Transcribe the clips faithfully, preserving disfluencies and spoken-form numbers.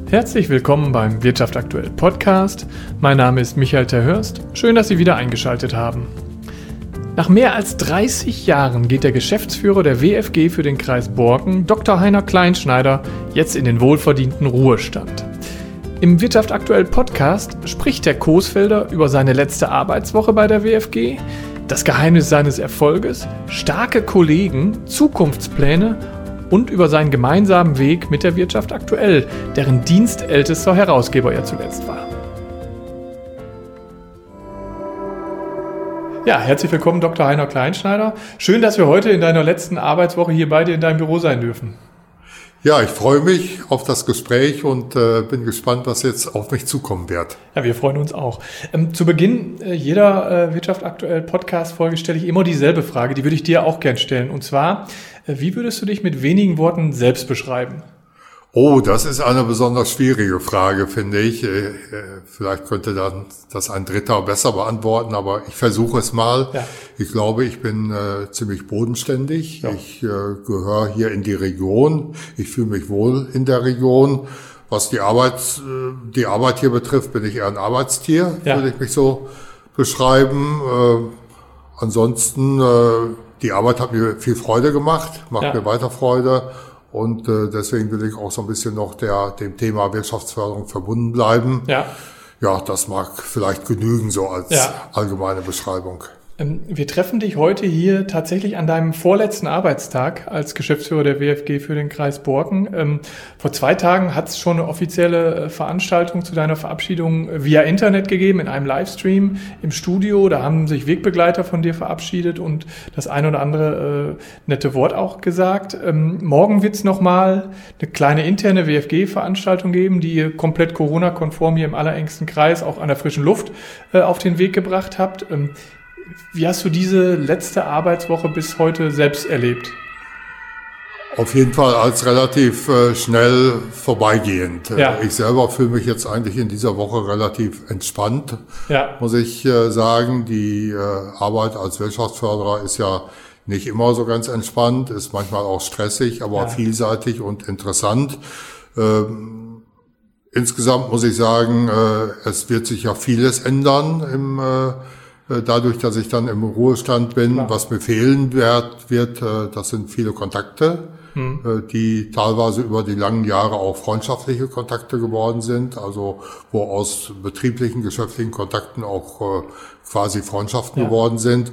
Herzlich willkommen beim Wirtschaft aktuell Podcast. Mein Name ist Michael Terhörst. Schön, dass Sie wieder eingeschaltet haben. Nach mehr als dreißig Jahren geht der Geschäftsführer der W F G für den Kreis Borken, Doktor Heiner Kleinschneider, jetzt in den wohlverdienten Ruhestand. Im Wirtschaft aktuell Podcast spricht der Coesfelder über seine letzte Arbeitswoche bei der W F G, das Geheimnis seines Erfolges, starke Kollegen, Zukunftspläne und über seinen gemeinsamen Weg mit der Wirtschaft aktuell, deren dienstältester Herausgeber er zuletzt war. Ja, herzlich willkommen, Doktor Heiner Kleinschneider. Schön, dass wir heute in deiner letzten Arbeitswoche hier bei dir in deinem Büro sein dürfen. Ja, ich freue mich auf das Gespräch und äh, bin gespannt, was jetzt auf mich zukommen wird. Ja, wir freuen uns auch. Ähm, zu Beginn äh, jeder äh, Wirtschaft aktuell Podcast-Folge stelle ich immer dieselbe Frage, die würde ich dir auch gern stellen. Und zwar, äh, wie würdest du dich mit wenigen Worten selbst beschreiben? Oh, das ist eine besonders schwierige Frage, finde ich. Äh, vielleicht könnte dann das ein Dritter besser beantworten, aber ich versuche es mal. Ja. Ich glaube, ich bin äh, ziemlich bodenständig. Ja. Ich äh, gehöre hier in die Region. Ich fühle mich wohl in der Region. Was die Arbeit, äh, die Arbeit hier betrifft, bin ich eher ein Arbeitstier, ja. würde ich mich so beschreiben. Äh, ansonsten, äh, die Arbeit hat mir viel Freude gemacht, macht ja. mir weiter Freude. Und äh, deswegen will ich auch so ein bisschen noch der dem Thema Wirtschaftsförderung verbunden bleiben. Ja, ja, das mag vielleicht genügen so als ja. allgemeine Beschreibung. Wir treffen dich heute hier tatsächlich an deinem vorletzten Arbeitstag als Geschäftsführer der W F G für den Kreis Borken. Vor zwei Tagen hat es schon eine offizielle Veranstaltung zu deiner Verabschiedung via Internet gegeben, in einem Livestream im Studio. Da haben sich Wegbegleiter von dir verabschiedet und das ein oder andere äh, nette Wort auch gesagt. Ähm, morgen wird es nochmal eine kleine interne W F G-Veranstaltung geben, die ihr komplett Corona-konform hier im allerengsten Kreis auch an der frischen Luft äh, auf den Weg gebracht habt. Ähm, Wie hast du diese letzte Arbeitswoche bis heute selbst erlebt? Auf jeden Fall als relativ äh, schnell vorbeigehend. Ja. Ich selber fühle mich jetzt eigentlich in dieser Woche relativ entspannt, ja. muss ich äh, sagen. Die äh, Arbeit als Wirtschaftsförderer ist ja nicht immer so ganz entspannt, ist manchmal auch stressig, aber ja. vielseitig und interessant. Ähm, insgesamt muss ich sagen, äh, es wird sich ja vieles ändern im äh, Dadurch, dass ich dann im Ruhestand bin, Klar. was mir fehlen wird, wird, das sind viele Kontakte, hm. die teilweise über die langen Jahre auch freundschaftliche Kontakte geworden sind, also wo aus betrieblichen, geschäftlichen Kontakten auch quasi Freundschaften ja. geworden sind.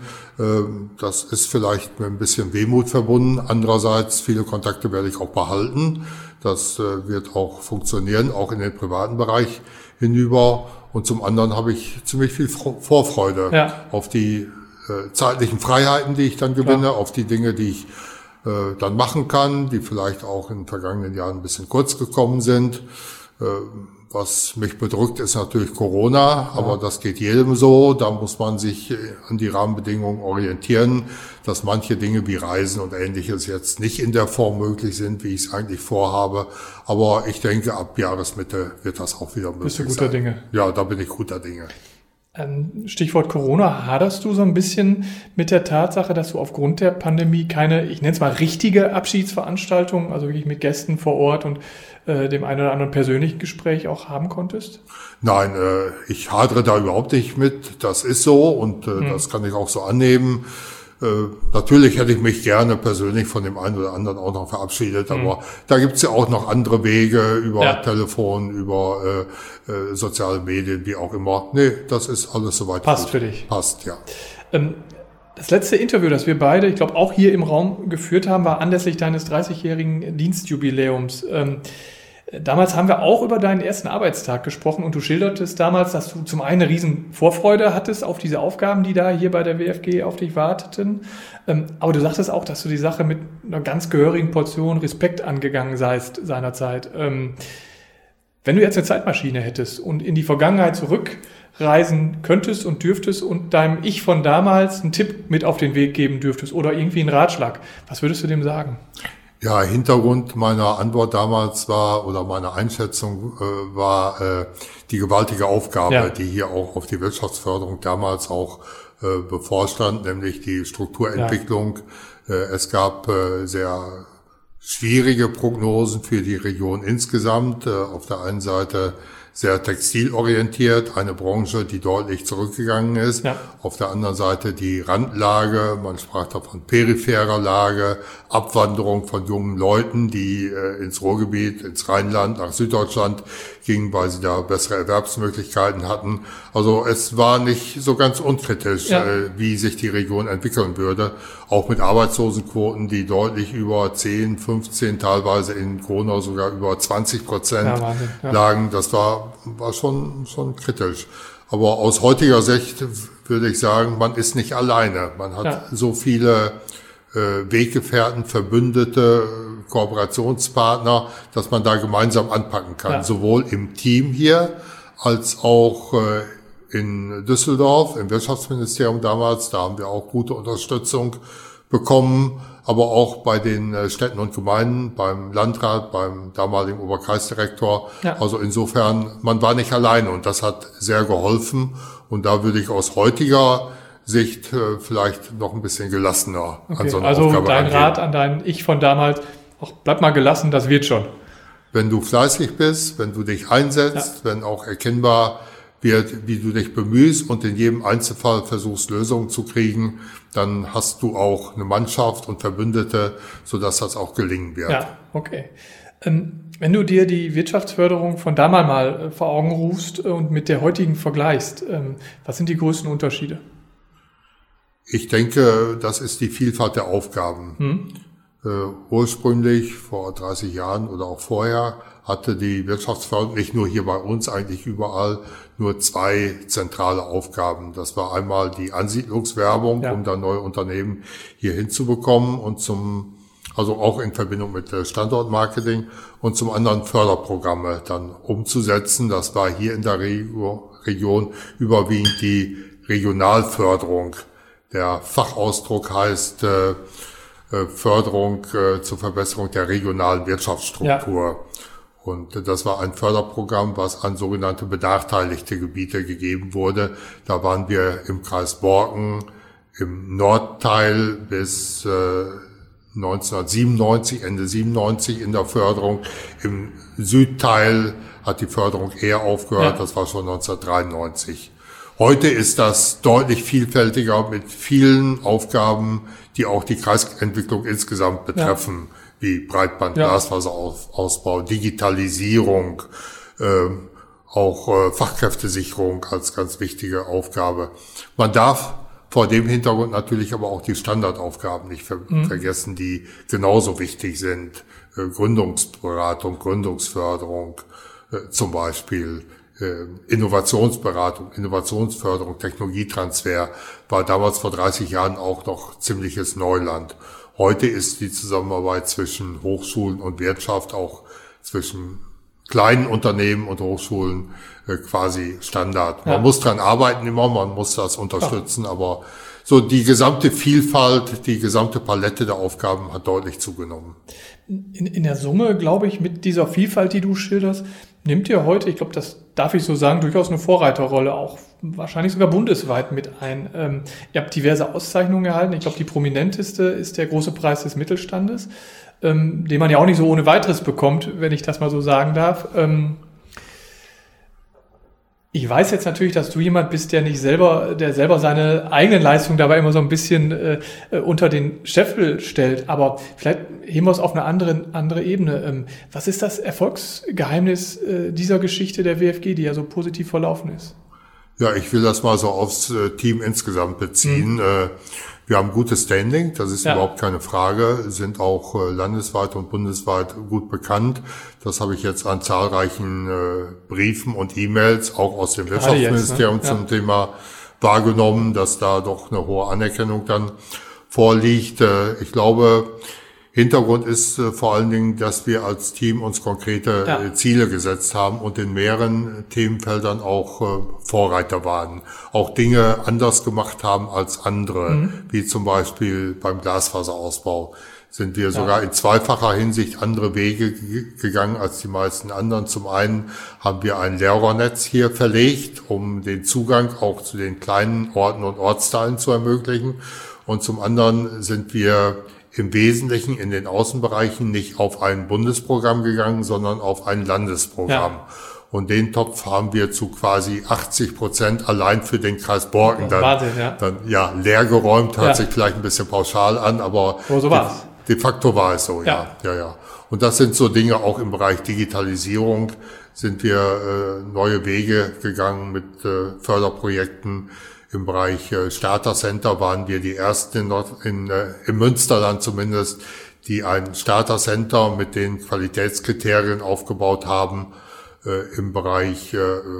Das ist vielleicht mit ein bisschen Wehmut verbunden. Andererseits, viele Kontakte werde ich auch behalten. Das wird auch funktionieren, auch in den privaten Bereich hinüber. Und zum anderen habe ich ziemlich viel Vorfreude ja. auf die äh, zeitlichen Freiheiten, die ich dann gewinne, ja. auf die Dinge, die ich äh, dann machen kann, die vielleicht auch in den vergangenen Jahren ein bisschen kurz gekommen sind. Äh, was mich bedrückt, ist natürlich Corona, ja. aber das geht jedem so. Da muss man sich an die Rahmenbedingungen orientieren, dass manche Dinge wie Reisen und Ähnliches jetzt nicht in der Form möglich sind, wie ich es eigentlich vorhabe. Aber ich denke, ab Jahresmitte wird das auch wieder möglich sein. Bist du guter Dinge? Ja, da bin ich guter Dinge. Stichwort Corona, haderst du so ein bisschen mit der Tatsache, dass du aufgrund der Pandemie keine, ich nenne es mal richtige Abschiedsveranstaltung, also wirklich mit Gästen vor Ort und äh, dem einen oder anderen persönlichen Gespräch auch haben konntest? Nein, äh, ich hadere da überhaupt nicht mit. Das ist so und äh, hm. das kann ich auch so annehmen. Äh, natürlich hätte ich mich gerne persönlich von dem einen oder anderen auch noch verabschiedet, hm. aber da gibt's ja auch noch andere Wege über ja. Telefon, über äh, äh, soziale Medien, wie auch immer. Nee, das ist alles soweit. Passt gut. für dich. Passt, ja. Ähm, das letzte Interview, das wir beide, ich glaube, auch hier im Raum geführt haben, war anlässlich deines dreißigjährigen Dienstjubiläums. Ähm, Damals haben wir auch über deinen ersten Arbeitstag gesprochen und du schildertest damals, dass du zum einen eine riesen Vorfreude hattest auf diese Aufgaben, die da hier bei der W F G auf dich warteten. Aber du sagtest auch, dass du die Sache mit einer ganz gehörigen Portion Respekt angegangen seist seinerzeit. Wenn du jetzt eine Zeitmaschine hättest und in die Vergangenheit zurückreisen könntest und dürftest und deinem Ich von damals einen Tipp mit auf den Weg geben dürftest oder irgendwie einen Ratschlag, was würdest du dem sagen? Ja, Hintergrund meiner Antwort damals war, oder meiner Einschätzung äh, war äh, die gewaltige Aufgabe, ja. die hier auch auf die Wirtschaftsförderung damals auch äh, bevorstand, nämlich die Strukturentwicklung. Ja. Äh, es gab äh, sehr schwierige Prognosen für die Region insgesamt. Auf der einen Seite sehr textilorientiert, eine Branche, die deutlich zurückgegangen ist. Ja. Auf der anderen Seite die Randlage, man sprach da von peripherer Lage, Abwanderung von jungen Leuten, die äh, ins Ruhrgebiet, ins Rheinland, nach Süddeutschland gingen, weil sie da bessere Erwerbsmöglichkeiten hatten. Also es war nicht so ganz unkritisch, ja. äh, wie sich die Region entwickeln würde. Auch mit Arbeitslosenquoten, die deutlich über zehn, fünfzehn, teilweise in Corona sogar über zwanzig Prozent ja, ja. lagen. Das war, war schon, schon kritisch. Aber aus heutiger Sicht würde ich sagen, man ist nicht alleine. Man hat ja. so viele äh, Weggefährten, Verbündete, Kooperationspartner, dass man da gemeinsam anpacken kann. Ja. Sowohl im Team hier als auch äh, in Düsseldorf, im Wirtschaftsministerium damals. Da haben wir auch gute Unterstützung bekommen. Aber auch bei den Städten und Gemeinden, beim Landrat, beim damaligen Oberkreisdirektor. Ja. Also insofern, man war nicht alleine und das hat sehr geholfen. Und da würde ich aus heutiger Sicht äh, vielleicht noch ein bisschen gelassener okay. an so eine also Aufgabe dein angehen. Rat an dein Ich von damals, auch bleib mal gelassen, das wird schon. Wenn du fleißig bist, wenn du dich einsetzt, ja. wenn auch erkennbar wird, wie du dich bemühst und in jedem Einzelfall versuchst, Lösungen zu kriegen, dann hast du auch eine Mannschaft und Verbündete, sodass das auch gelingen wird. Ja, okay. Ähm, wenn du dir die Wirtschaftsförderung von damals mal äh, vor Augen rufst und mit der heutigen vergleichst, ähm, was sind die größten Unterschiede? Ich denke, das ist die Vielfalt der Aufgaben. Hm. Äh, ursprünglich, vor dreißig Jahren oder auch vorher, hatte die Wirtschaftsförderung nicht nur hier bei uns, eigentlich überall nur zwei zentrale Aufgaben. Das war einmal die Ansiedlungswerbung, ja. um da neue Unternehmen hier hinzubekommen und zum, also auch in Verbindung mit Standortmarketing und zum anderen Förderprogramme dann umzusetzen. Das war hier in der Region überwiegend die Regionalförderung. Der Fachausdruck heißt äh, Förderung äh, zur Verbesserung der regionalen Wirtschaftsstruktur. Ja. Und das war ein Förderprogramm, was an sogenannte benachteiligte Gebiete gegeben wurde. Da waren wir im Kreis Borken im Nordteil bis äh, neunzehnhundertsiebenundneunzig, Ende siebenundneunzig in der Förderung. Im Südteil hat die Förderung eher aufgehört, ja. das war schon neunzehnhundertdreiundneunzig. Heute ist das deutlich vielfältiger mit vielen Aufgaben, die auch die Kreisentwicklung insgesamt betreffen. Ja. Wie Breitband, ja. Glasfaserausbau, Digitalisierung, ähm, auch äh, Fachkräftesicherung als ganz wichtige Aufgabe. Man darf vor dem Hintergrund natürlich aber auch die Standardaufgaben nicht ver- mhm. vergessen, die genauso wichtig sind. Äh, Gründungsberatung, Gründungsförderung äh, zum Beispiel, äh, Innovationsberatung, Innovationsförderung, Technologietransfer war damals vor dreißig Jahren auch noch ziemliches Neuland. Heute ist die Zusammenarbeit zwischen Hochschulen und Wirtschaft, auch zwischen kleinen Unternehmen und Hochschulen äh, quasi Standard. Man ja. muss dran arbeiten immer, man muss das unterstützen, ja. aber so die gesamte Vielfalt, die gesamte Palette der Aufgaben hat deutlich zugenommen. In, in der Summe, glaube ich, mit dieser Vielfalt, die du schilderst, nimmt ihr heute, ich glaube, das darf ich so sagen, durchaus eine Vorreiterrolle, auch wahrscheinlich sogar bundesweit mit ein. Ähm, ihr habt diverse Auszeichnungen erhalten. Ich glaube, die prominenteste ist der Große Preis des Mittelstandes, ähm, den man ja auch nicht so ohne weiteres bekommt, wenn ich das mal so sagen darf. Ähm, ich weiß jetzt natürlich, dass du jemand bist, der nicht selber, der selber seine eigenen Leistungen dabei immer so ein bisschen äh, unter den Scheffel stellt. Aber vielleicht heben wir es auf eine andere, andere Ebene. Ähm, was ist das Erfolgsgeheimnis äh, dieser Geschichte der W F G, die ja so positiv verlaufen ist? Ja, ich will das mal so aufs äh, Team insgesamt beziehen. Mhm. Äh, wir haben gutes Standing, das ist ja. überhaupt keine Frage, sind auch äh, landesweit und bundesweit gut bekannt. Das habe ich jetzt an zahlreichen äh, Briefen und E-Mails, auch aus dem Wirtschaftsministerium jetzt, ne? ja. zum Thema wahrgenommen, dass da doch eine hohe Anerkennung dann vorliegt. Äh, ich glaube, Hintergrund ist äh, vor allen Dingen, dass wir als Team uns konkrete ja. äh, Ziele gesetzt haben und in mehreren Themenfeldern auch äh, Vorreiter waren. Auch Dinge anders gemacht haben als andere, mhm. wie zum Beispiel beim Glasfaserausbau sind wir ja. sogar in zweifacher Hinsicht andere Wege g- gegangen als die meisten anderen. Zum einen haben wir ein Leerrohrnetz hier verlegt, um den Zugang auch zu den kleinen Orten und Ortsteilen zu ermöglichen. Und zum anderen sind wir im Wesentlichen in den Außenbereichen nicht auf ein Bundesprogramm gegangen, sondern auf ein Landesprogramm. Ja. Und den Topf haben wir zu quasi achtzig Prozent allein für den Kreis Borken dann, Wahnsinn, ja. dann ja leer geräumt, hört ja. sich vielleicht ein bisschen pauschal an, aber oh, so war's. De, de facto war es so, ja. ja, ja, ja. Und das sind so Dinge, auch im Bereich Digitalisierung sind wir äh, neue Wege gegangen mit äh, Förderprojekten. Im Bereich äh, Starter Center waren wir die ersten in, Nord in äh, im Münsterland zumindest, die ein Starter Center mit den Qualitätskriterien aufgebaut haben. Äh, Im Bereich äh,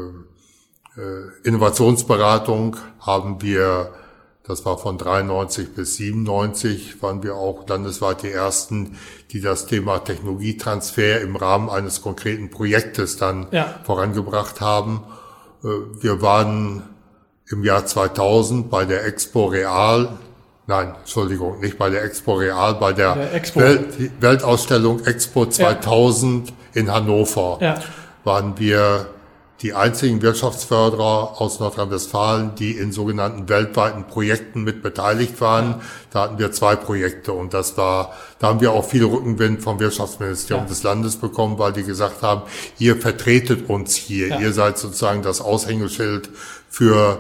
äh, Innovationsberatung haben wir, das war von dreiundneunzig bis siebenundneunzig, waren wir auch landesweit die ersten, die das Thema Technologietransfer im Rahmen eines konkreten Projektes dann ja. vorangebracht haben. Äh, wir waren im Jahr zweitausend bei der Expo Real, nein, Entschuldigung, nicht bei der Expo Real, bei der, der Expo. Welt, Weltausstellung Expo zweitausend ja. in Hannover. Ja. waren wir die einzigen Wirtschaftsförderer aus Nordrhein-Westfalen, die in sogenannten weltweiten Projekten mit beteiligt waren. Da hatten wir zwei Projekte und das war, da haben wir auch viel Rückenwind vom Wirtschaftsministerium ja. des Landes bekommen, weil die gesagt haben, ihr vertretet uns hier, ja. ihr seid sozusagen das Aushängeschild für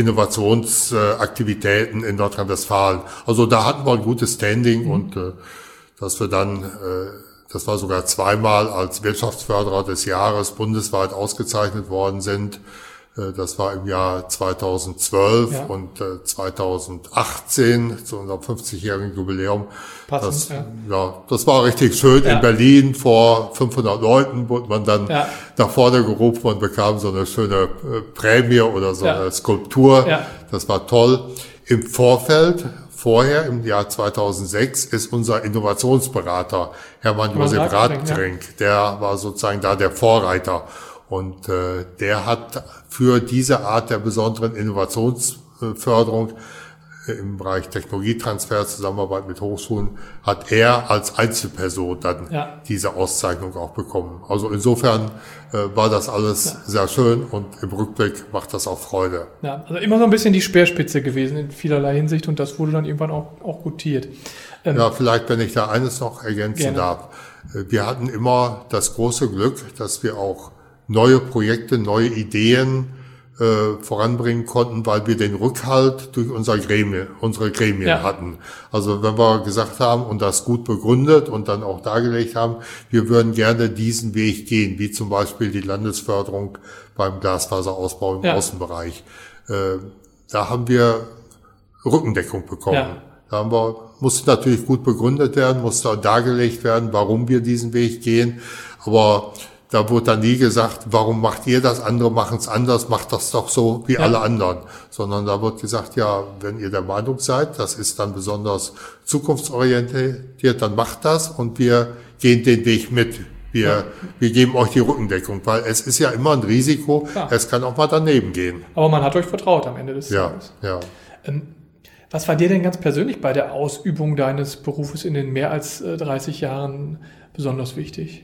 Innovationsaktivitäten in Nordrhein-Westfalen. Also da hatten wir ein gutes Standing mhm. und äh, dass wir dann äh, das war sogar zweimal als Wirtschaftsförderer des Jahres bundesweit ausgezeichnet worden sind. Das war im Jahr zweitausendzwölf ja. und zweitausendachtzehn zu unserem fünfzigjährigen Jubiläum. Passend, das, ja. ja, das war richtig schön. Ja. In Berlin vor fünfhundert Leuten wurde man dann ja. nach vorne gerufen und bekam so eine schöne Prämie oder so ja. eine Skulptur. Ja. Das war toll. Im Vorfeld Vorher, im Jahr zweitausendsechs, ist unser Innovationsberater Hermann Josef Radtrink, ja. der war sozusagen da der Vorreiter. Und äh, der hat für diese Art der besonderen Innovationsförderung äh, im Bereich Technologietransfer, Zusammenarbeit mit Hochschulen, hat er als Einzelperson dann ja. diese Auszeichnung auch bekommen. Also insofern äh, war das alles ja. sehr schön und im Rückblick macht das auch Freude. Ja, also immer so ein bisschen die Speerspitze gewesen in vielerlei Hinsicht und das wurde dann irgendwann auch, auch gutiert. Ähm, ja, vielleicht, wenn ich da eines noch ergänzen gerne. darf. Wir hatten immer das große Glück, dass wir auch neue Projekte, neue Ideen äh, voranbringen konnten, weil wir den Rückhalt durch unser Gremien, unsere Gremien ja. hatten. Also wenn wir gesagt haben und das gut begründet und dann auch dargelegt haben, wir würden gerne diesen Weg gehen, wie zum Beispiel die Landesförderung beim Glasfaserausbau im ja. Außenbereich. Äh, da haben wir Rückendeckung bekommen. Ja. Da haben wir, musste natürlich gut begründet werden, musste dargelegt werden, warum wir diesen Weg gehen. Aber da wurde dann nie gesagt, warum macht ihr das, andere machen es anders, macht das doch so wie ja. alle anderen. Sondern da wird gesagt, ja, wenn ihr der Meinung seid, das ist dann besonders zukunftsorientiert, dann macht das und wir gehen den Weg mit. Wir, ja. wir geben euch die Rückendeckung, weil es ist ja immer ein Risiko, ja. es kann auch mal daneben gehen. Aber man hat euch vertraut am Ende des ja. Tages. Ja. Ähm, was war dir denn ganz persönlich bei der Ausübung deines Berufes in den mehr als äh, dreißig Jahren besonders wichtig?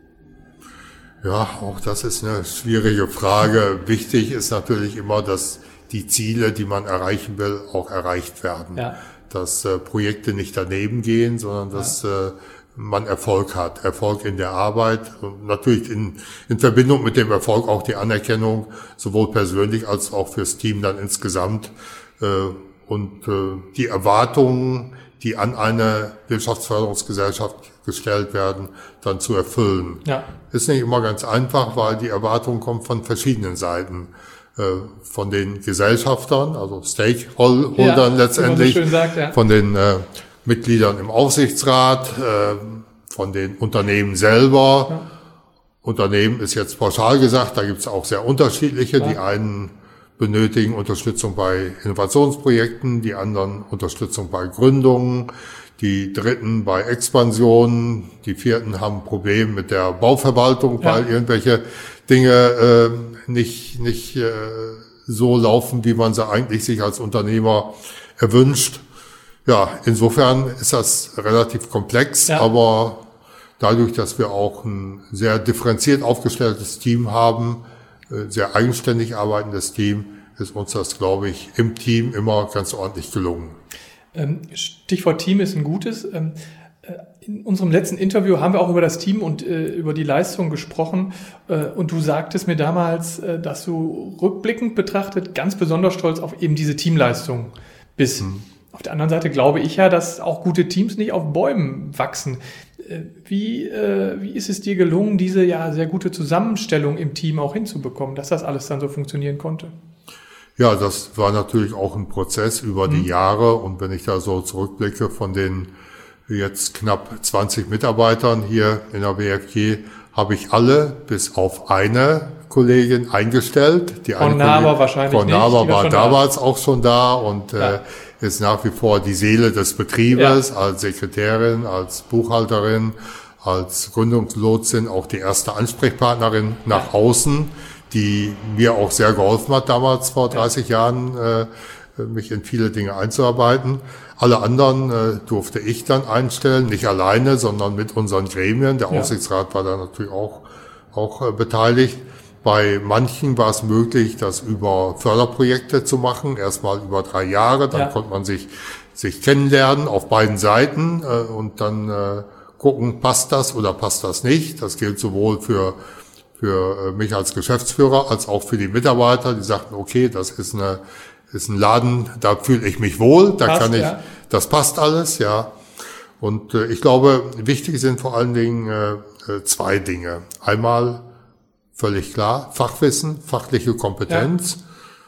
Ja, auch das ist eine schwierige Frage. Wichtig ist natürlich immer, dass die Ziele, die man erreichen will, auch erreicht werden. Ja. Dass äh, Projekte nicht daneben gehen, sondern dass ja. äh, man Erfolg hat. Erfolg in der Arbeit und natürlich in, in Verbindung mit dem Erfolg auch die Anerkennung, sowohl persönlich als auch fürs Team dann insgesamt. Äh, und äh, die Erwartungen, die an eine Wirtschaftsförderungsgesellschaft gestellt werden, dann zu erfüllen. Ja. Ist nicht immer ganz einfach, weil die Erwartung kommt von verschiedenen Seiten. Äh, von den Gesellschaftern, also Stakeholdern ja, letztendlich, so schön sagt, ja. von den äh, Mitgliedern im Aufsichtsrat, äh, von den Unternehmen selber. Ja. Unternehmen ist jetzt pauschal gesagt, da gibt es auch sehr unterschiedliche. Ja. Die einen benötigen Unterstützung bei Innovationsprojekten, die anderen Unterstützung bei Gründungen, die Dritten bei Expansionen, die Vierten haben Probleme mit der Bauverwaltung, ja. weil irgendwelche Dinge äh, nicht nicht äh, so laufen, wie man sie eigentlich sich als Unternehmer erwünscht. Ja, insofern ist das relativ komplex, ja. aber dadurch, dass wir auch ein sehr differenziert aufgestelltes Team haben, sehr eigenständig arbeitendes Team, ist uns das, glaube ich, im Team immer ganz ordentlich gelungen. Stichwort Team ist ein gutes. In unserem letzten Interview haben wir auch über das Team und äh, über die Leistung gesprochen. Äh, und du sagtest mir damals, äh, dass du rückblickend betrachtet ganz besonders stolz auf eben diese Teamleistung bist. Mhm. Auf der anderen Seite glaube ich ja, dass auch gute Teams nicht auf Bäumen wachsen. Äh, wie, äh, wie ist es dir gelungen, diese ja sehr gute Zusammenstellung im Team auch hinzubekommen, dass das alles dann so funktionieren konnte? Ja, das war natürlich auch ein Prozess über mhm. die Jahre. Und wenn ich da so zurückblicke von den jetzt knapp zwanzig Mitarbeitern hier in der W F G, habe ich alle bis auf eine Kollegin eingestellt. Die Frau Naber wahrscheinlich Frau Naber war damals auch schon da und ja. äh, ist nach wie vor die Seele des Betriebes, ja. als Sekretärin, als Buchhalterin, als Gründungslotsin, auch die erste Ansprechpartnerin nach ja. außen, die mir auch sehr geholfen hat damals vor dreißig ja. Jahren, äh, mich in viele Dinge einzuarbeiten. Alle anderen äh, durfte ich dann einstellen, nicht alleine, sondern mit unseren Gremien. Der ja. Aufsichtsrat war da natürlich auch auch äh, beteiligt. Bei manchen war es möglich, das über Förderprojekte zu machen, erstmal über drei Jahre. Dann ja. konnte man sich sich kennenlernen auf beiden Seiten äh, und dann äh, gucken, passt das oder passt das nicht. Das gilt sowohl für für äh, mich als Geschäftsführer als auch für die Mitarbeiter, die sagten, okay, das ist eine ist ein Laden, da fühle ich mich wohl, da passt, kann ich, ja. das passt alles, ja. Und äh, ich glaube, wichtig sind vor allen Dingen äh, zwei Dinge. Einmal völlig klar, Fachwissen, fachliche Kompetenz. Ja.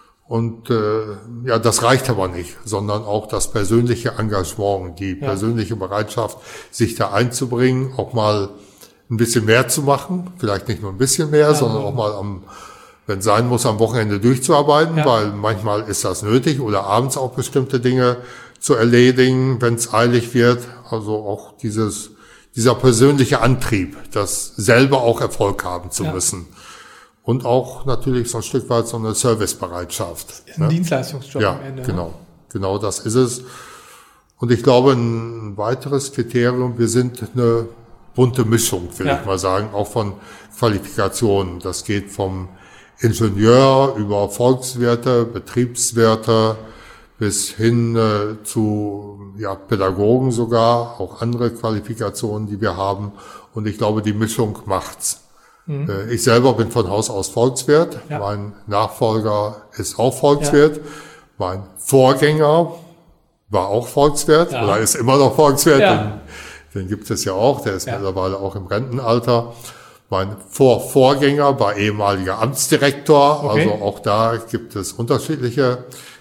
Und äh, ja, das reicht aber nicht, sondern auch das persönliche Engagement, die ja. persönliche Bereitschaft, sich da einzubringen, auch mal ein bisschen mehr zu machen, vielleicht nicht nur ein bisschen mehr, ja, sondern auch mal am wenn es sein muss, am Wochenende durchzuarbeiten, ja. weil manchmal ist das nötig oder abends auch bestimmte Dinge zu erledigen, wenn es eilig wird. Also auch dieses dieser persönliche Antrieb, das selber auch Erfolg haben zu ja. müssen. Und auch natürlich so ein Stück weit so eine Servicebereitschaft. Das ist ein ne? Dienstleistungsjob ja, am Ende. Genau, ne? genau das ist es. Und ich glaube, ein weiteres Kriterium, wir sind eine bunte Mischung, will ja. ich mal sagen, auch von Qualifikationen. Das geht vom Ingenieur über Volkswirte, Betriebswirte bis hin äh, zu ja, Pädagogen sogar, auch andere Qualifikationen, die wir haben. Und ich glaube, die Mischung macht's. Mhm. Äh, ich selber bin von Haus aus Volkswirt. Ja. Mein Nachfolger ist auch Volkswirt. Ja. Mein Vorgänger war auch Volkswirt ja. oder ist immer noch Volkswirt. Ja. Den, den gibt es ja auch. Der ist ja. mittlerweile auch im Rentenalter. Mein Vorvorgänger war ehemaliger Amtsdirektor, okay. also auch da gibt es unterschiedliche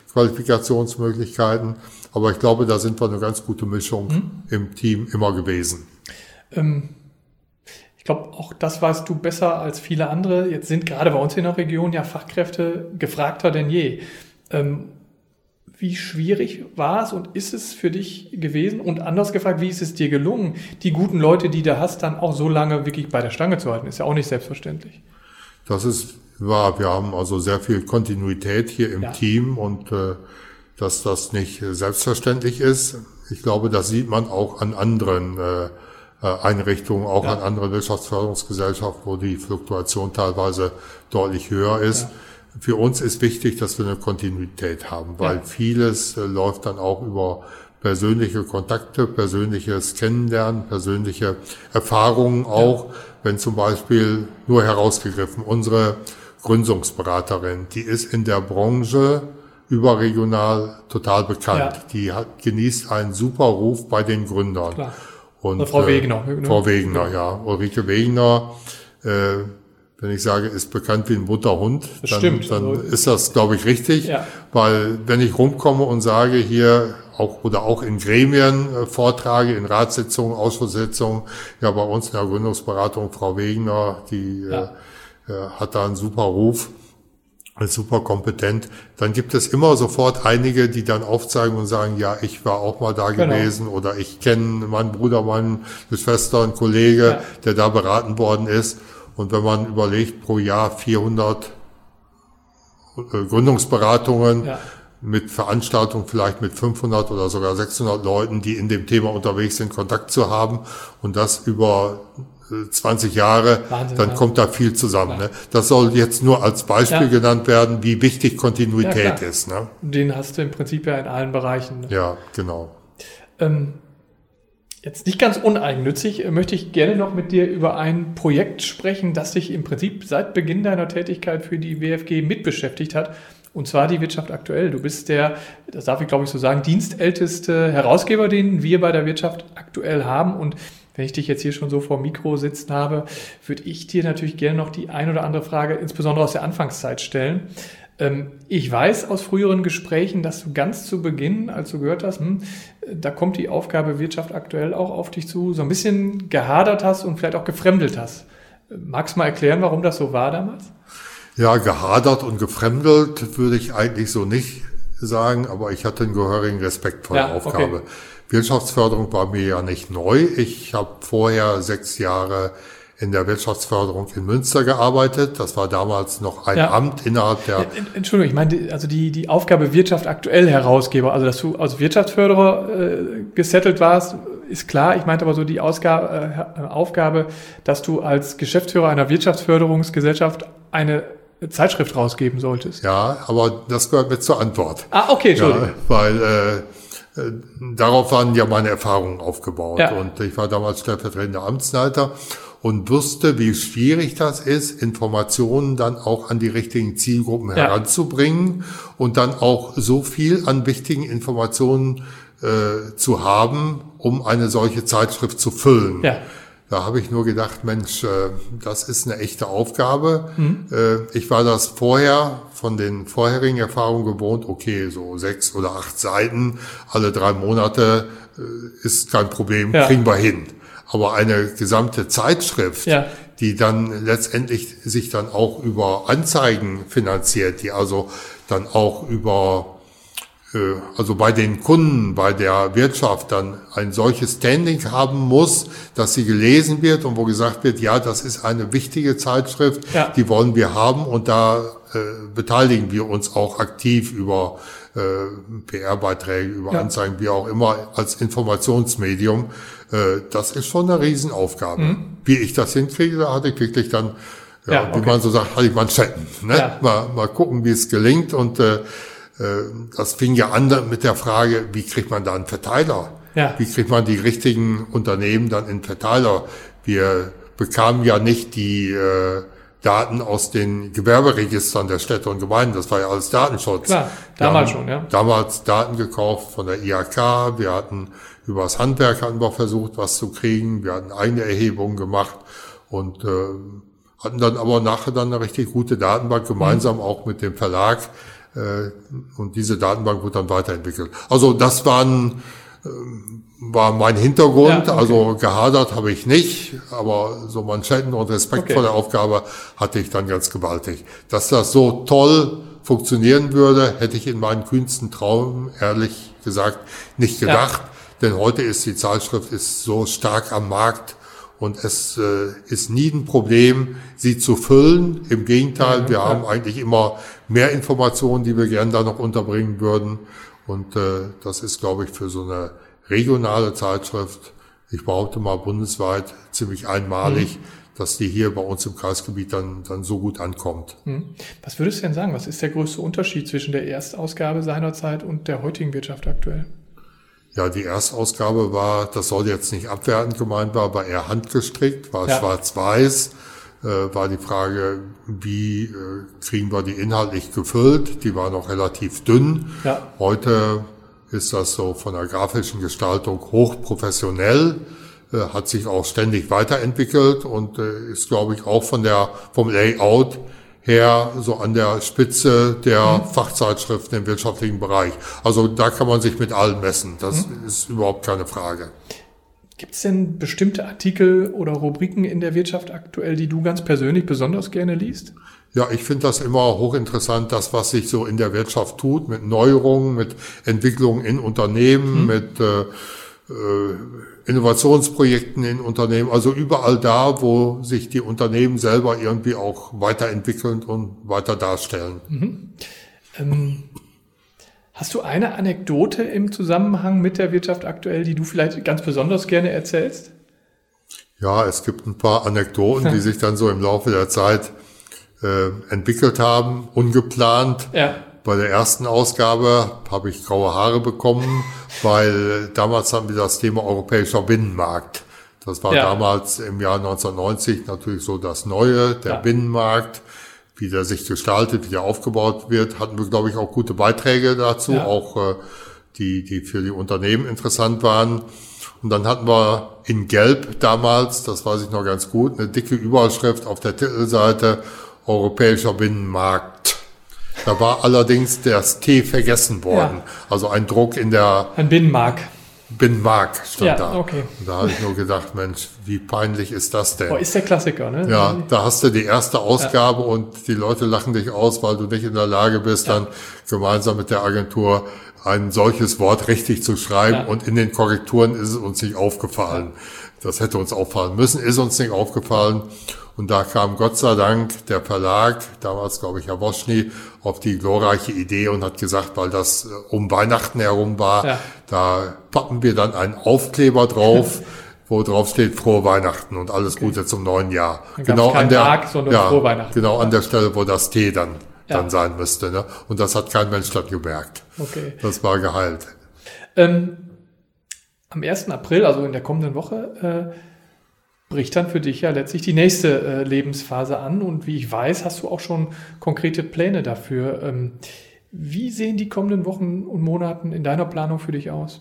Qualifikationsmöglichkeiten. Aber ich glaube, da sind wir eine ganz gute Mischung hm. im Team immer gewesen. Ähm, ich glaube, auch das weißt du besser als viele andere. Jetzt sind gerade bei uns in der Region ja Fachkräfte gefragter denn je. Ähm, Wie schwierig war es und ist es für dich gewesen? Und anders gefragt, wie ist es dir gelungen, die guten Leute, die du hast, dann auch so lange wirklich bei der Stange zu halten? Ist ja auch nicht selbstverständlich. Das ist wahr. Wir haben also sehr viel Kontinuität hier im ja. Team und äh, dass das nicht selbstverständlich ist. Ich glaube, das sieht man auch an anderen äh, Einrichtungen, auch ja. an anderen Wirtschaftsförderungsgesellschaften, wo die Fluktuation teilweise deutlich höher ist. Ja. Für uns ist wichtig, dass wir eine Kontinuität haben, weil ja. vieles äh, läuft dann auch über persönliche Kontakte, persönliches Kennenlernen, persönliche Erfahrungen auch, ja. wenn zum Beispiel nur herausgegriffen, unsere Gründungsberaterin, die ist in der Branche überregional total bekannt. Ja. Die hat, genießt einen super Ruf bei den Gründern. Klar. Und Frau äh, Wegener. Frau Wegener, ja. Ulrike Wegener, äh, wenn ich sage, ist bekannt wie ein bunter Hund, dann, stimmt, dann also ist das, glaube ich, richtig. Ja. Weil wenn ich rumkomme und sage hier auch oder auch in Gremien äh, vortrage, in Ratssitzungen, Ausschusssitzungen, ja bei uns in der Gründungsberatung Frau Wegener, die ja. äh, äh, hat da einen super Ruf, ist super kompetent, dann gibt es immer sofort einige, die dann aufzeigen und sagen, ja, ich war auch mal da genau. gewesen oder ich kenne meinen Bruder, meine Schwester, einen Kollege, ja. der da beraten worden ist. Und wenn man überlegt, pro Jahr vierhundert Gründungsberatungen, ja. mit Veranstaltungen vielleicht mit fünfhundert oder sogar sechshundert Leuten, die in dem Thema unterwegs sind, Kontakt zu haben und das über zwanzig Jahre, Wahnsinn, dann ja. kommt da viel zusammen. Ne? Das soll jetzt nur als Beispiel ja. genannt werden, wie wichtig Kontinuität ja, ist. Ne? Den hast du im Prinzip ja in allen Bereichen. Ne? Ja, genau. Ähm, jetzt nicht ganz uneigennützig, möchte ich gerne noch mit dir über ein Projekt sprechen, das dich im Prinzip seit Beginn deiner Tätigkeit für die W F G mitbeschäftigt hat. Und zwar die Wirtschaft aktuell. Du bist der, das darf ich glaube ich so sagen, dienstälteste Herausgeber, den wir bei der Wirtschaft aktuell haben. Und wenn ich dich jetzt hier schon so vor dem Mikro sitzen habe, würde ich dir natürlich gerne noch die ein oder andere Frage, insbesondere aus der Anfangszeit, stellen. Ähm, ich weiß aus früheren Gesprächen, dass du ganz zu Beginn, als du gehört hast, hm, da kommt die Aufgabe Wirtschaft aktuell auch auf dich zu, so ein bisschen gehadert hast und vielleicht auch gefremdelt hast. Magst du mal erklären, warum das so war damals? Ja, gehadert und gefremdelt würde ich eigentlich so nicht sagen, aber ich hatte einen gehörigen Respekt vor ja, der Aufgabe. Okay. Wirtschaftsförderung war mir ja nicht neu. Ich habe vorher sechs Jahre in der Wirtschaftsförderung in Münster gearbeitet. Das war damals noch ein ja. Amt innerhalb der... Entschuldigung, ich meine, also die, die Aufgabe Wirtschaft aktuell Herausgeber, also dass du als Wirtschaftsförderer äh, gesettelt warst, ist klar. Ich meinte aber so die Ausgabe, äh, Aufgabe, dass du als Geschäftsführer einer Wirtschaftsförderungsgesellschaft eine Zeitschrift rausgeben solltest. Ja, aber das gehört mit zur Antwort. Ah, okay, Entschuldigung. Ja, weil... Äh, Darauf waren ja meine Erfahrungen aufgebaut. Ja. Und ich war damals stellvertretender Amtsleiter und wusste, wie schwierig das ist, Informationen dann auch an die richtigen Zielgruppen ja. heranzubringen und dann auch so viel an wichtigen Informationen äh, zu haben, um eine solche Zeitschrift zu füllen. Ja. Da habe ich nur gedacht, Mensch, das ist eine echte Aufgabe. Mhm. Ich war das vorher von den vorherigen Erfahrungen gewohnt, okay, so sechs oder acht Seiten, alle drei Monate ist kein Problem, ja. kriegen wir hin. Aber eine gesamte Zeitschrift, ja. die dann letztendlich sich dann auch über Anzeigen finanziert, die also dann auch über also bei den Kunden, bei der Wirtschaft dann ein solches Standing haben muss, dass sie gelesen wird und wo gesagt wird, ja, das ist eine wichtige Zeitschrift, ja. die wollen wir haben und da äh, beteiligen wir uns auch aktiv über äh, P R-Beiträge, über ja. Anzeigen, wie auch immer, als Informationsmedium. Äh, das ist schon eine Riesenaufgabe. Mhm. Wie ich das hinkriege, da hatte ich wirklich dann, ja, ja okay. wie man so sagt, hatte ich Manschetten. Ne? Ja. Mal, mal gucken, wie es gelingt und äh, das fing ja an mit der Frage, wie kriegt man da einen Verteiler? Ja. Wie kriegt man die richtigen Unternehmen dann in Verteiler? Wir bekamen ja nicht die äh, Daten aus den Gewerberegistern der Städte und Gemeinden. Das war ja alles Datenschutz. Klar, damals schon, ja. Damals Daten gekauft von der I H K. Wir hatten über das Handwerk hatten wir versucht, was zu kriegen. Wir hatten eigene Erhebungen gemacht und äh, hatten dann aber nachher dann eine richtig gute Datenbank, gemeinsam mhm. auch mit dem Verlag. Und diese Datenbank wurde dann weiterentwickelt. Also das waren, war mein Hintergrund. Ja, okay. Also gehadert habe ich nicht, aber so Manschetten und Respekt okay. vor der Aufgabe hatte ich dann ganz gewaltig. Dass das so toll funktionieren würde, hätte ich in meinen kühnsten Traum, ehrlich gesagt, nicht gedacht. Ja. Denn heute ist die Zeitschrift ist so stark am Markt. Und es äh, ist nie ein Problem, sie zu füllen. Im Gegenteil, ja, wir ja. haben eigentlich immer mehr Informationen, die wir gerne da noch unterbringen würden. Und äh, das ist, glaube ich, für so eine regionale Zeitschrift, ich behaupte mal bundesweit, ziemlich einmalig, mhm. dass die hier bei uns im Kreisgebiet dann dann so gut ankommt. Mhm. Was würdest du denn sagen? Was ist der größte Unterschied zwischen der Erstausgabe seinerzeit und der heutigen Wirtschaft aktuell? Ja, die Erstausgabe war, das soll jetzt nicht abwertend gemeint war, war eher handgestrickt, war ja. schwarz-weiß, äh, war die Frage, wie äh, kriegen wir die inhaltlich gefüllt, die war noch relativ dünn. Ja. Heute ist das so von der grafischen Gestaltung hochprofessionell, äh, hat sich auch ständig weiterentwickelt und äh, ist, glaube ich, auch von der vom Layout her so an der Spitze der mhm. Fachzeitschriften im wirtschaftlichen Bereich. Also da kann man sich mit allen messen. Das mhm. ist überhaupt keine Frage. Gibt es denn bestimmte Artikel oder Rubriken in der Wirtschaft aktuell, die du ganz persönlich besonders gerne liest? Ja, ich finde das immer hochinteressant, das, was sich so in der Wirtschaft tut, mit Neuerungen, mit Entwicklungen in Unternehmen, mhm. mit äh, Innovationsprojekten in Unternehmen, also überall da, wo sich die Unternehmen selber irgendwie auch weiterentwickeln und weiter darstellen. Mhm. Ähm, Hast du eine Anekdote im Zusammenhang mit der Wirtschaft aktuell, die du vielleicht ganz besonders gerne erzählst? Ja, es gibt ein paar Anekdoten, die sich dann so im Laufe der Zeit äh, entwickelt haben, ungeplant. Ja. Bei der ersten Ausgabe habe ich graue Haare bekommen, weil damals hatten wir das Thema europäischer Binnenmarkt. Das war ja. damals im Jahr neunzehnhundertneunzig natürlich so das Neue, der ja. Binnenmarkt, wie der sich gestaltet, wie der aufgebaut wird. Hatten wir, glaube ich, auch gute Beiträge dazu, ja. auch äh, die die für die Unternehmen interessant waren. Und dann hatten wir in Gelb damals, das weiß ich noch ganz gut, eine dicke Überschrift auf der Titelseite, europäischer Binnenmarkt. Da war allerdings das T vergessen worden. Ja. Also ein Druck in der... Ein Binnenmarkt. Binnenmarkt stand ja, da. Okay. Und da habe ich nur gedacht, Mensch, wie peinlich ist das denn? Boah, ist der Klassiker, ne? Ja, da hast du die erste Ausgabe ja. und die Leute lachen dich aus, weil du nicht in der Lage bist, ja. dann gemeinsam mit der Agentur ein solches Wort richtig zu schreiben. Ja. Und in den Korrekturen ist es uns nicht aufgefallen. Ja. Das hätte uns auffallen müssen, ist uns nicht aufgefallen. Und da kam Gott sei Dank der Verlag, damals glaube ich Herr Woschny, auf die glorreiche Idee und hat gesagt, weil das um Weihnachten herum war, ja. da pappen wir dann einen Aufkleber drauf, wo drauf steht Frohe Weihnachten und alles okay. Gute zum neuen Jahr. Dann genau an der Tag, sondern ja, Frohe Weihnachten. Genau an der Stelle, wo das T dann ja. dann sein müsste. Ne? Und das hat kein Mensch dann gemerkt. Okay. Das war geheilt. Ähm, am ersten April, also in der kommenden Woche, äh, bricht dann für dich ja letztlich die nächste äh, Lebensphase an. Und wie ich weiß, hast du auch schon konkrete Pläne dafür. Ähm, wie sehen die kommenden Wochen und Monaten in deiner Planung für dich aus?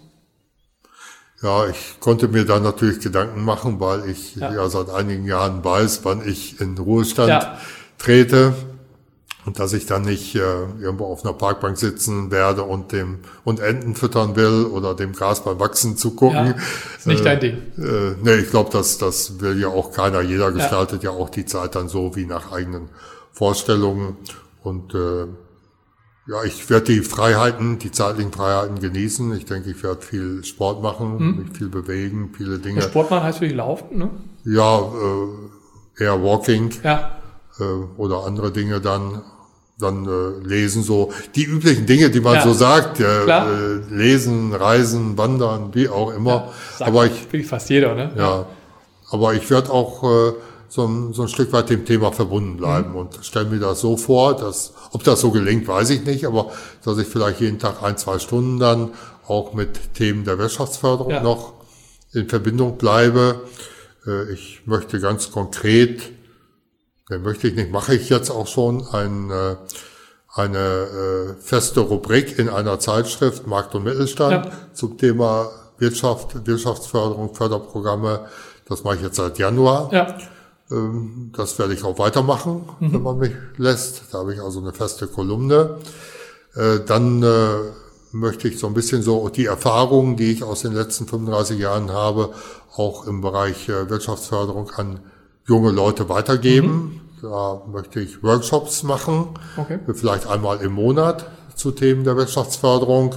Ja, ich konnte mir da natürlich Gedanken machen, weil ich ja, ja seit einigen Jahren weiß, wann ich in Ruhestand ja. trete. Und dass ich dann nicht äh, irgendwo auf einer Parkbank sitzen werde und dem und Enten füttern will oder dem Gras beim Wachsen zugucken. Ja, ist nicht äh, dein Ding. Äh, nee, ich glaube, das das will ja auch keiner. Jeder gestaltet ja. ja auch die Zeit dann so wie nach eigenen Vorstellungen. Und äh, ja, ich werde die Freiheiten, die zeitlichen Freiheiten genießen. Ich denke, ich werde viel Sport machen, hm. mich viel bewegen, viele Dinge. Ja, Sport machen heißt für dich laufen, ne? Ja, äh, eher Walking ja. äh, oder andere Dinge dann. Dann äh, lesen, so die üblichen Dinge, die man ja, so sagt, äh, äh, lesen, reisen, wandern, wie auch immer. Ja, aber ich wie fast jeder, ne? Ja, ja. aber ich werde auch äh, so, ein, so ein Stück weit dem Thema verbunden bleiben mhm. und stelle mir das so vor, dass, ob das so gelingt, weiß ich nicht, aber dass ich vielleicht jeden Tag ein, zwei Stunden dann auch mit Themen der Wirtschaftsförderung ja. noch in Verbindung bleibe. Äh, ich möchte ganz konkret Den möchte ich nicht, mache ich jetzt auch schon ein, äh, eine äh, feste Rubrik in einer Zeitschrift Markt und Mittelstand ja. zum Thema Wirtschaft, Wirtschaftsförderung, Förderprogramme. Das mache ich jetzt seit Januar. Ja. Ähm, das werde ich auch weitermachen, mhm. wenn man mich lässt. Da habe ich also eine feste Kolumne. Äh, dann äh, möchte ich so ein bisschen so die Erfahrungen, die ich aus den letzten fünfunddreißig Jahren habe, auch im Bereich äh, Wirtschaftsförderung an junge Leute weitergeben. Mhm. Da möchte ich Workshops machen, okay. vielleicht einmal im Monat zu Themen der Wirtschaftsförderung.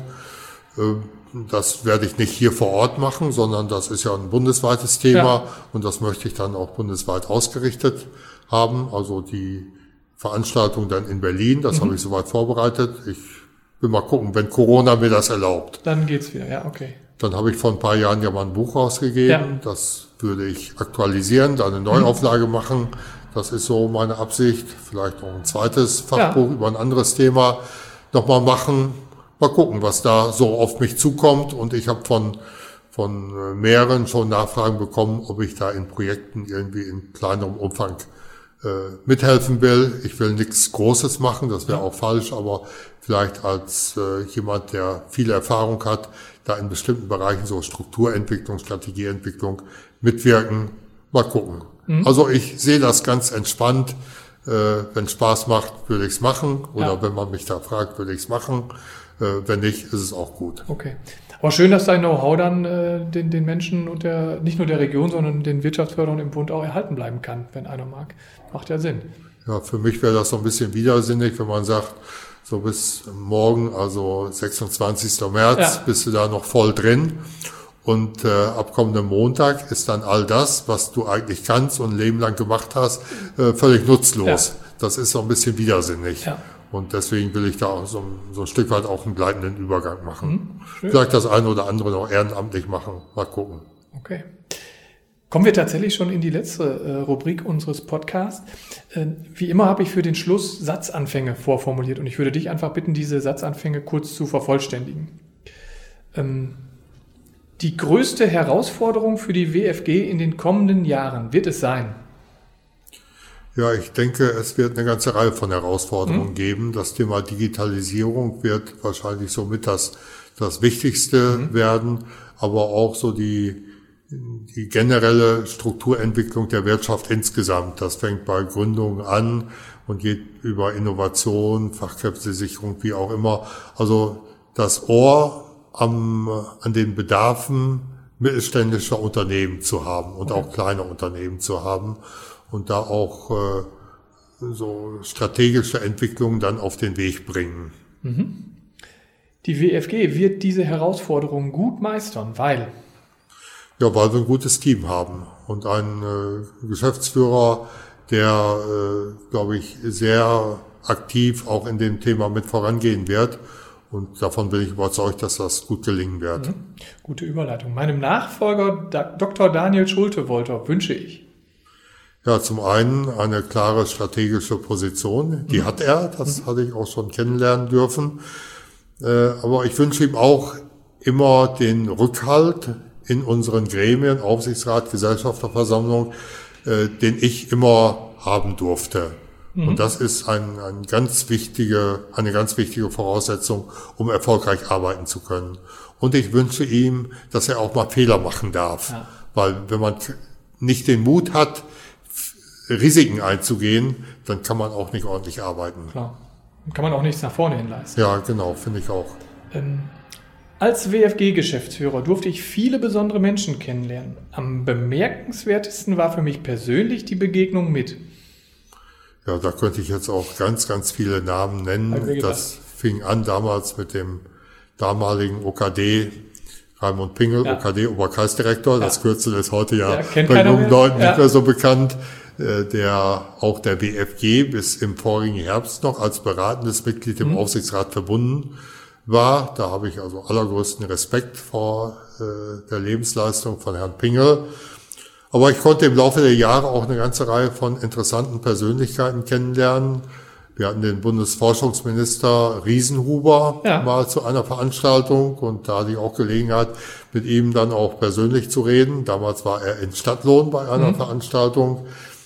Das werde ich nicht hier vor Ort machen, sondern das ist ja ein bundesweites Thema ja. und das möchte ich dann auch bundesweit ausgerichtet haben. Also die Veranstaltung dann in Berlin, das mhm. habe ich soweit vorbereitet. Ich will mal gucken, wenn Corona mir das erlaubt. Dann geht's wieder, ja, okay. Dann habe ich vor ein paar Jahren ja mal ein Buch rausgegeben. Ja. Das würde ich aktualisieren, da eine Neuauflage mhm. machen. Das ist so meine Absicht. Vielleicht auch ein zweites Fachbuch ja. über ein anderes Thema nochmal machen. Mal gucken, was da so auf mich zukommt. Und ich habe von von mehreren schon Nachfragen bekommen, ob ich da in Projekten irgendwie in kleinerem Umfang äh, mithelfen will. Ich will nichts Großes machen, das wäre ja. auch falsch, aber vielleicht als äh, jemand, der viel Erfahrung hat, da in bestimmten Bereichen so Strukturentwicklung, Strategieentwicklung mitwirken. Mal gucken. Mhm. Also ich sehe das ganz entspannt. Äh, wenn Spaß macht, würde ich es machen. Oder ja. wenn man mich da fragt, würde ich es machen. Äh, wenn nicht, ist es auch gut. Okay. Aber schön, dass dein Know-how dann äh, den, den Menschen und der nicht nur der Region, sondern den Wirtschaftsförderern im Bund auch erhalten bleiben kann, wenn einer mag. Macht ja Sinn. Ja, für mich wäre das so ein bisschen widersinnig, wenn man sagt, so bis morgen, also sechsundzwanzigsten März, ja. bist du da noch voll drin. Und äh, ab kommenden Montag ist dann all das, was du eigentlich kannst und ein Leben lang gemacht hast, äh, völlig nutzlos. Ja. Das ist so ein bisschen widersinnig. Ja. Und deswegen will ich da auch so, so ein Stück weit auch einen gleitenden Übergang machen. Mhm, vielleicht das eine oder andere noch ehrenamtlich machen. Mal gucken. Okay. Kommen wir tatsächlich schon in die letzte äh, Rubrik unseres Podcasts. Äh, wie immer habe ich für den Schluss Satzanfänge vorformuliert und ich würde dich einfach bitten, diese Satzanfänge kurz zu vervollständigen. Ähm, die größte Herausforderung für die W F G in den kommenden Jahren wird es sein? Ja, ich denke, es wird eine ganze Reihe von Herausforderungen mhm. geben. Das Thema Digitalisierung wird wahrscheinlich somit das, das Wichtigste mhm. werden, aber auch so die Die generelle Strukturentwicklung der Wirtschaft insgesamt, das fängt bei Gründungen an und geht über Innovation, Fachkräftesicherung, wie auch immer. Also das Ohr am, an den Bedarfen mittelständischer Unternehmen zu haben und okay. auch kleiner Unternehmen zu haben und da auch äh, so strategische Entwicklungen dann auf den Weg bringen. Mhm. Die W F G wird diese Herausforderungen gut meistern, weil... Ja, weil wir ein gutes Team haben und einen äh, Geschäftsführer, der, äh, glaube ich, sehr aktiv auch in dem Thema mit vorangehen wird. Und davon bin ich überzeugt, dass das gut gelingen wird. Mhm. Gute Überleitung. Meinem Nachfolger da, Doktor Daniel Schulte-Wolter wünsche ich. Ja, zum einen eine klare strategische Position. Die mhm. hat er, das mhm. hatte ich auch schon kennenlernen dürfen. Äh, aber ich wünsche ihm auch immer den Rückhalt in unseren Gremien, Aufsichtsrat, Gesellschafterversammlung, äh, den ich immer haben durfte. Mhm. Und das ist ein, ein ganz wichtige, eine ganz wichtige Voraussetzung, um erfolgreich arbeiten zu können. Und ich wünsche ihm, dass er auch mal Fehler machen darf. Ja. Weil wenn man nicht den Mut hat, Risiken einzugehen, dann kann man auch nicht ordentlich arbeiten. Klar. Dann kann man auch nichts nach vorne hin leisten. Ja, genau, finde ich auch. Ähm Als W F G-Geschäftsführer durfte ich viele besondere Menschen kennenlernen. Am bemerkenswertesten war für mich persönlich die Begegnung mit. Ja, da könnte ich jetzt auch ganz, ganz viele Namen nennen. Das fing an damals mit dem damaligen O K D, Raimund Pingel, ja. O K D-Oberkreisdirektor. Ja. Das Kürzel ist heute ja, ja bei jungen Leuten ja. nicht mehr so bekannt. Der auch der W F G bis im vorigen Herbst noch als beratendes Mitglied im mhm. Aufsichtsrat verbunden war. Da habe ich also allergrößten Respekt vor äh, der Lebensleistung von Herrn Pingel. Aber ich konnte im Laufe der Jahre auch eine ganze Reihe von interessanten Persönlichkeiten kennenlernen. Wir hatten den Bundesforschungsminister Riesenhuber ja. mal zu einer Veranstaltung und da hatte ich auch Gelegenheit, mit ihm dann auch persönlich zu reden. Damals war er in Stadtlohn bei einer mhm. Veranstaltung.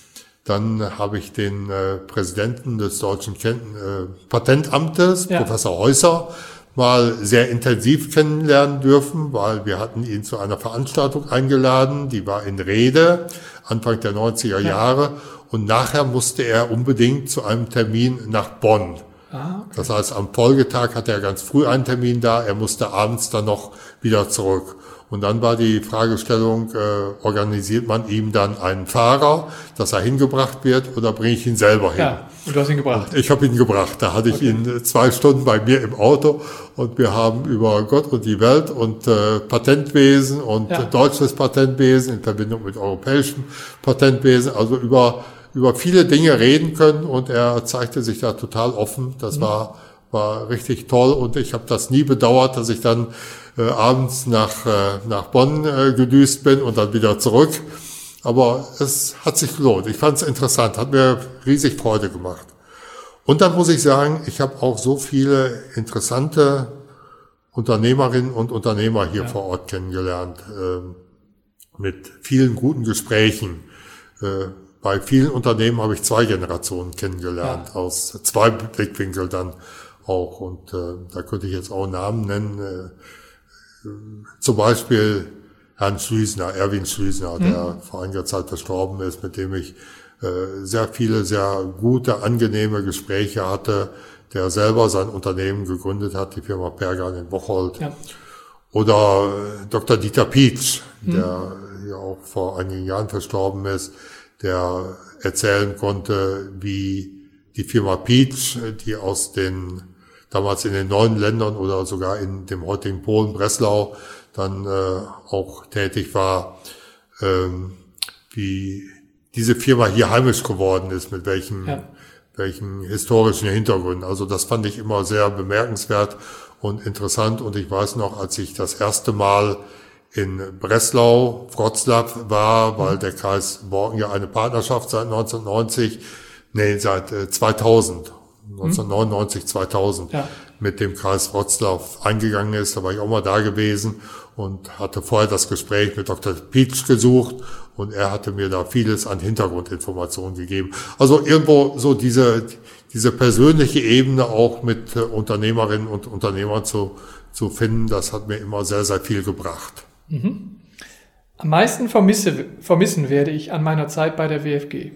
Dann habe ich den äh, Präsidenten des Deutschen Ken- äh, Patentamtes, ja. Professor Häuser, mal sehr intensiv kennenlernen dürfen, weil wir hatten ihn zu einer Veranstaltung eingeladen, die war in Rede, Anfang der neunziger Jahre, und nachher musste er unbedingt zu einem Termin nach Bonn. Ah, okay. Das heißt, am Folgetag hatte er ganz früh einen Termin da, er musste abends dann noch wieder zurück. Und dann war die Fragestellung, äh, organisiert man ihm dann einen Fahrer, dass er hingebracht wird, oder bringe ich ihn selber hin? Ja, und du hast ihn gebracht? Und ich habe ihn gebracht. Da hatte okay. ich ihn zwei Stunden bei mir im Auto und wir haben über Gott und die Welt und äh, Patentwesen und ja. deutsches Patentwesen in Verbindung mit europäischem Patentwesen, also über über viele Dinge reden können und er zeigte sich da total offen. Das mhm. war war richtig toll und ich habe das nie bedauert, dass ich dann äh, abends nach äh, nach Bonn äh, gedüst bin und dann wieder zurück. Aber es hat sich gelohnt. Ich fand es interessant, hat mir riesig Freude gemacht. Und dann muss ich sagen, ich habe auch so viele interessante Unternehmerinnen und Unternehmer hier ja. vor Ort kennengelernt, äh, mit vielen guten Gesprächen. Äh, bei vielen Unternehmen habe ich zwei Generationen kennengelernt, ja. aus zwei Blickwinkeln dann auch. Und äh, da könnte ich jetzt auch Namen nennen. Äh, zum Beispiel Herrn Schlüsner, Erwin Schlüsner, mhm. der vor einiger Zeit verstorben ist, mit dem ich äh, sehr viele, sehr gute, angenehme Gespräche hatte, der selber sein Unternehmen gegründet hat, die Firma Pergan in Bocholt. Ja. Oder äh, Doktor Dieter Pietsch, mhm. der ja auch vor einigen Jahren verstorben ist, der erzählen konnte, wie die Firma Pietsch, die aus den, damals in den neuen Ländern oder sogar in dem heutigen Polen, Breslau, dann äh, auch tätig war, ähm, wie diese Firma hier heimisch geworden ist, mit welchem, ja. welchen historischen Hintergründen. Also das fand ich immer sehr bemerkenswert und interessant. Und ich weiß noch, als ich das erste Mal in Breslau, Wroclaw war, weil der Kreis Borken ja eine Partnerschaft seit neunzehnhundertneunzig, nee, seit äh, zweitausend, neunzehnhundertneunundneunzig, zweitausend ja. mit dem Kreis Wroclaw eingegangen ist. Da war ich auch mal da gewesen und hatte vorher das Gespräch mit Doktor Pietsch gesucht und er hatte mir da vieles an Hintergrundinformationen gegeben. Also irgendwo so diese diese persönliche Ebene auch mit äh, Unternehmerinnen und Unternehmern zu zu finden, das hat mir immer sehr, sehr viel gebracht. Mhm. Am meisten vermisse, vermissen werde ich an meiner Zeit bei der W F G.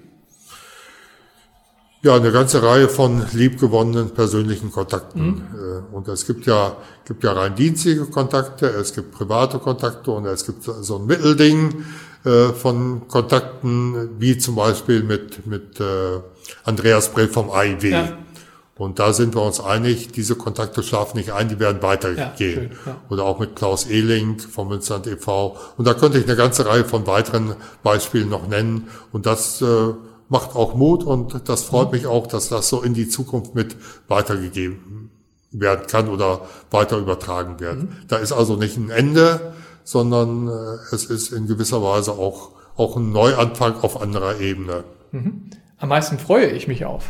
Ja, eine ganze Reihe von liebgewonnenen persönlichen Kontakten. Mhm. Und es gibt ja, gibt ja rein dienstliche Kontakte, es gibt private Kontakte und es gibt so ein Mittelding äh, von Kontakten, wie zum Beispiel mit, mit äh, Andreas Brill vom A I W. Ja. Und da sind wir uns einig, diese Kontakte schlafen nicht ein, die werden weitergehen. Ja, schön, ja. Oder auch mit Klaus Ehling vom Münsterland e V. Und da könnte ich eine ganze Reihe von weiteren Beispielen noch nennen. Und das äh, macht auch Mut und das freut mich auch, dass das so in die Zukunft mit weitergegeben werden kann oder weiter übertragen wird. Mhm. Da ist also nicht ein Ende, sondern äh, es ist in gewisser Weise auch, auch ein Neuanfang auf anderer Ebene. Mhm. Am meisten freue ich mich auf.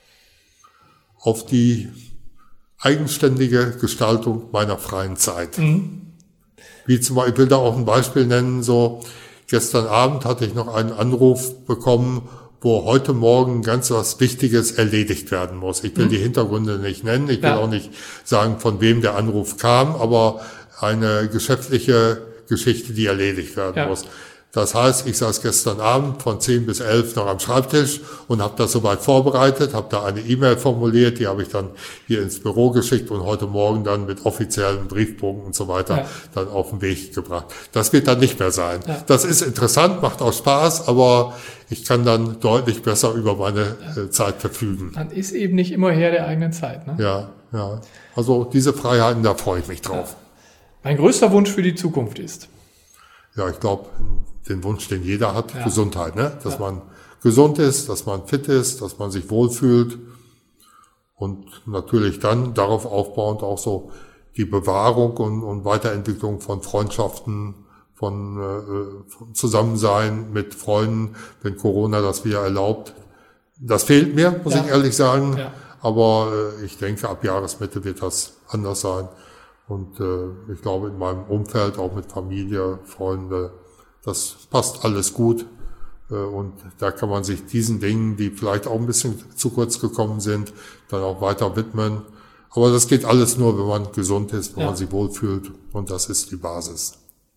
Auf die eigenständige Gestaltung meiner freien Zeit. Mhm. Wie zum Beispiel, ich will da auch ein Beispiel nennen, so gestern Abend hatte ich noch einen Anruf bekommen, wo heute Morgen ganz was Wichtiges erledigt werden muss. Ich will mhm. die Hintergründe nicht nennen, ich will ja. auch nicht sagen, von wem der Anruf kam, aber eine geschäftliche Geschichte, die erledigt werden ja. muss. Das heißt, ich saß gestern Abend von zehn bis elf noch am Schreibtisch und habe das soweit vorbereitet, habe da eine E-Mail formuliert, die habe ich dann hier ins Büro geschickt und heute Morgen dann mit offiziellen Briefbogen und so weiter ja. dann auf den Weg gebracht. Das wird dann nicht mehr sein. Ja. Das ist interessant, macht auch Spaß, aber ich kann dann deutlich besser über meine ja. äh, Zeit verfügen. Man ist eben nicht immer Herr der eigenen Zeit. Ne? Ja, ja. Also diese Freiheiten, da freue ich mich drauf. Ja. Mein größter Wunsch für die Zukunft ist? Ja, ich glaube, den Wunsch, den jeder hat, ja. Gesundheit, ne? Dass ja. man gesund ist, dass man fit ist, dass man sich wohlfühlt und natürlich dann darauf aufbauend auch so die Bewahrung und, und Weiterentwicklung von Freundschaften, von, äh, von Zusammensein mit Freunden, wenn Corona das wieder erlaubt. Das fehlt mir, muss ja. ich ehrlich sagen, ja. aber äh, ich denke, ab Jahresmitte wird das anders sein. Und äh, ich glaube, in meinem Umfeld, auch mit Familie, Freunde, das passt alles gut. Äh, und da kann man sich diesen Dingen, die vielleicht auch ein bisschen zu kurz gekommen sind, dann auch weiter widmen. Aber das geht alles nur, wenn man gesund ist, wenn ja. man sich wohlfühlt. Und das ist die Basis.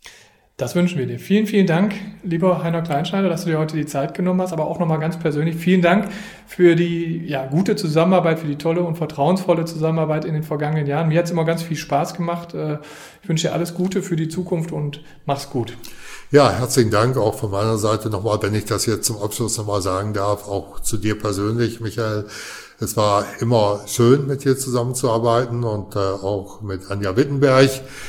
Das wünschen wir dir. Vielen, vielen Dank, lieber Heiner Kleinschneider, dass du dir heute die Zeit genommen hast, aber auch nochmal ganz persönlich vielen Dank für die ja, gute Zusammenarbeit, für die tolle und vertrauensvolle Zusammenarbeit in den vergangenen Jahren. Mir hat es immer ganz viel Spaß gemacht. Ich wünsche dir alles Gute für die Zukunft und mach's gut. Ja, herzlichen Dank auch von meiner Seite nochmal, wenn ich das jetzt zum Abschluss nochmal sagen darf, auch zu dir persönlich, Michael. Es war immer schön, mit dir zusammenzuarbeiten und äh, auch mit Anja Wittenberg,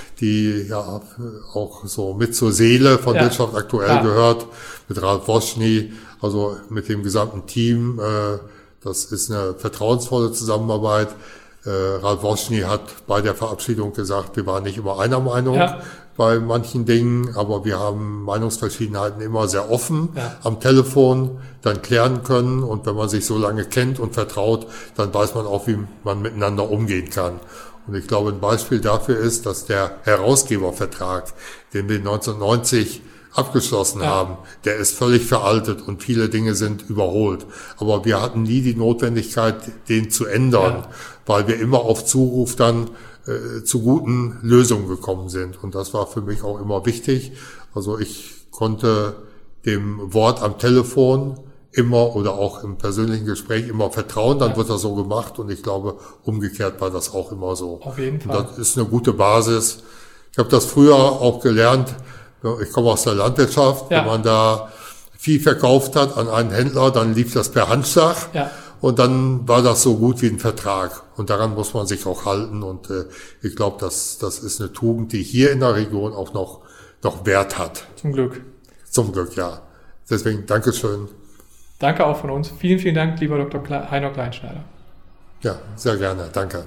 die ja auch so mit zur Seele von ja. Wirtschaft aktuell ja. gehört, mit Ralf Woschny, also mit dem gesamten Team. Äh, das ist eine vertrauensvolle Zusammenarbeit. Äh, Ralf Woschny hat bei der Verabschiedung gesagt, wir waren nicht immer einer Meinung ja. bei manchen Dingen, aber wir haben Meinungsverschiedenheiten immer sehr offen ja. am Telefon dann klären können. Und wenn man sich so lange kennt und vertraut, dann weiß man auch, wie man miteinander umgehen kann. Und ich glaube, ein Beispiel dafür ist, dass der Herausgebervertrag, den wir neunzehnhundertneunzig abgeschlossen ja. haben, der ist völlig veraltet und viele Dinge sind überholt. Aber wir hatten nie die Notwendigkeit, den zu ändern, ja. weil wir immer auf Zuruf dann äh, zu guten Lösungen gekommen sind. Und das war für mich auch immer wichtig. Also ich konnte dem Wort am Telefon immer oder auch im persönlichen Gespräch immer vertrauen, dann ja. wird das so gemacht und ich glaube, umgekehrt war das auch immer so. Auf jeden Fall. Und das ist eine gute Basis. Ich habe das früher auch gelernt, ich komme aus der Landwirtschaft, ja. wenn man da Vieh verkauft hat an einen Händler, dann lief das per Handschlag ja. und dann war das so gut wie ein Vertrag und daran muss man sich auch halten und äh, ich glaube, das, das ist eine Tugend, die hier in der Region auch noch, noch Wert hat. Zum Glück. Zum Glück, ja. Deswegen Dankeschön. Danke auch von uns. Vielen, vielen Dank, lieber Doktor Heino Kleinschneider. Ja, sehr gerne. Danke.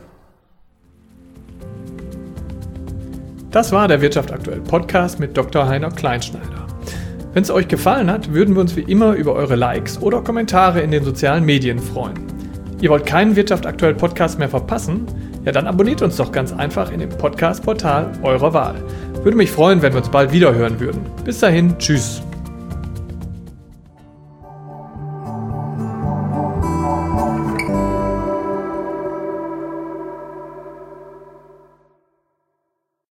Das war der Wirtschaft aktuell Podcast mit Doktor Heino Kleinschneider. Wenn es euch gefallen hat, würden wir uns wie immer über eure Likes oder Kommentare in den sozialen Medien freuen. Ihr wollt keinen Wirtschaft aktuell Podcast mehr verpassen? Ja, dann abonniert uns doch ganz einfach in dem Podcast-Portal eurer Wahl. Würde mich freuen, wenn wir uns bald wieder hören würden. Bis dahin, tschüss.